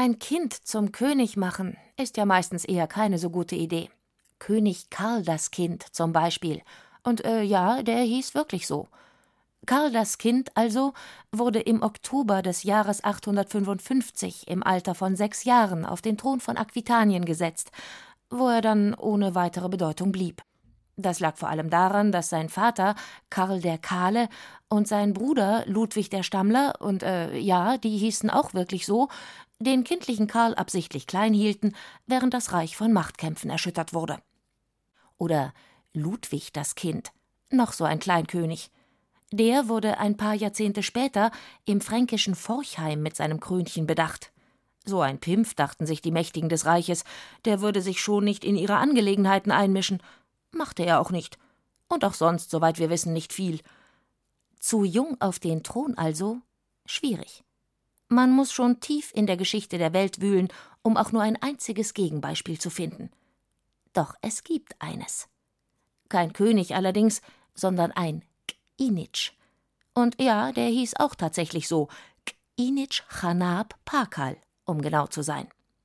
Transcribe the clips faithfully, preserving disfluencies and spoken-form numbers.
Ein Kind zum König machen ist ja meistens eher keine so gute Idee. König Karl das Kind zum Beispiel. Und äh, ja, der hieß wirklich so. Karl das Kind also wurde im Oktober des Jahres achthundertfünfundfünfzig im Alter von sechs Jahren auf den Thron von Aquitanien gesetzt, wo er dann ohne weitere Bedeutung blieb. Das lag vor allem daran, dass sein Vater, Karl der Kahle, und sein Bruder, Ludwig der Stammler, und äh, ja, die hießen auch wirklich so, den kindlichen Karl absichtlich klein hielten, während das Reich von Machtkämpfen erschüttert wurde. Oder Ludwig das Kind, noch so ein Kleinkönig. Der wurde ein paar Jahrzehnte später im fränkischen Forchheim mit seinem Krönchen bedacht. So ein Pimpf, dachten sich die Mächtigen des Reiches, der würde sich schon nicht in ihre Angelegenheiten einmischen. Machte er auch nicht. Und auch sonst, soweit wir wissen, nicht viel. Zu jung auf den Thron also? Schwierig. Man muss schon tief in der Geschichte der Welt wühlen, um auch nur ein einziges Gegenbeispiel zu finden. Doch es gibt eines. Kein König allerdings, sondern ein K'initsch. Und ja, der hieß auch tatsächlich so, K'initsch Chanab Pakal, um genau zu sein.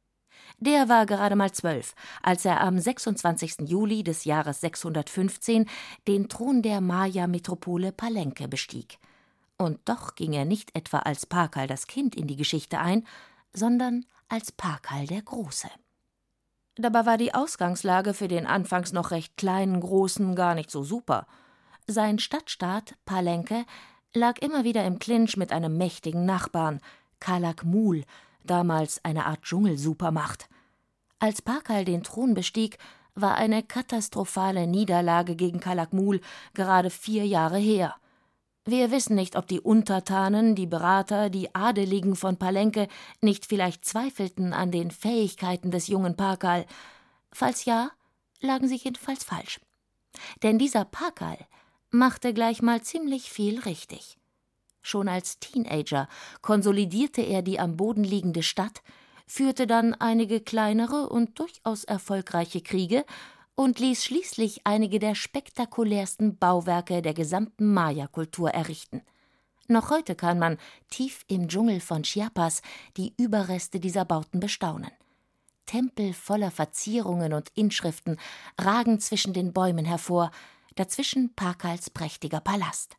Der war gerade mal zwölf, als er am sechsundzwanzigsten Juli des Jahres sechshundertfünfzehn den Thron der Maya-Metropole Palenque bestieg. Und doch ging er nicht etwa als Pakal das Kind in die Geschichte ein, sondern als Pakal der Große. Dabei war die Ausgangslage für den anfangs noch recht kleinen Großen gar nicht so super. Sein Stadtstaat Palenque lag immer wieder im Clinch mit einem mächtigen Nachbarn, Calakmul, damals eine Art Dschungelsupermacht. Als Pakal den Thron bestieg, war eine katastrophale Niederlage gegen Calakmul gerade vier Jahre her. Wir wissen nicht, ob die Untertanen, die Berater, die Adeligen von Palenque nicht vielleicht zweifelten an den Fähigkeiten des jungen Pakal. Falls ja, lagen sie jedenfalls falsch. Denn dieser Pakal machte gleich mal ziemlich viel richtig. Schon als Teenager konsolidierte er die am Boden liegende Stadt, führte dann einige kleinere und durchaus erfolgreiche Kriege und ließ schließlich einige der spektakulärsten Bauwerke der gesamten Maya-Kultur errichten. Noch heute kann man tief im Dschungel von Chiapas die Überreste dieser Bauten bestaunen. Tempel voller Verzierungen und Inschriften ragen zwischen den Bäumen hervor, dazwischen Pakals prächtiger Palast.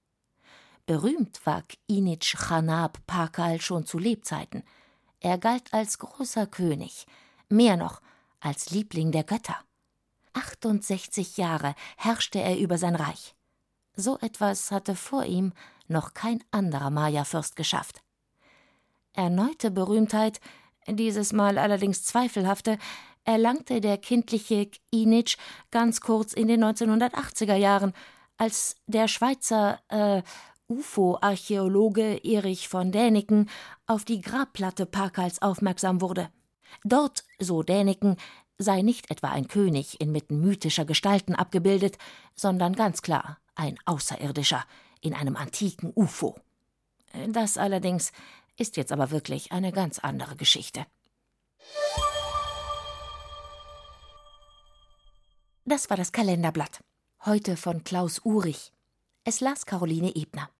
Berühmt war K'initsch Chanab Pakal schon zu Lebzeiten. Er galt als großer König, mehr noch als Liebling der Götter. achtundsechzig Jahre herrschte er über sein Reich. So etwas hatte vor ihm noch kein anderer Maya-Fürst geschafft. Erneute Berühmtheit, dieses Mal allerdings zweifelhafte, erlangte der kindliche K'initsch ganz kurz in den neunzehnhundertachtziger Jahren, als der Schweizer äh, U F O-Archäologe Erich von Däniken auf die Grabplatte Pakals aufmerksam wurde. Dort, so Däniken, sei nicht etwa ein König inmitten mythischer Gestalten abgebildet, sondern ganz klar ein Außerirdischer in einem antiken U F O. Das allerdings ist jetzt aber wirklich eine ganz andere Geschichte. Das war das Kalenderblatt. Heute von Klaus Uhrig. Es las Caroline Ebner.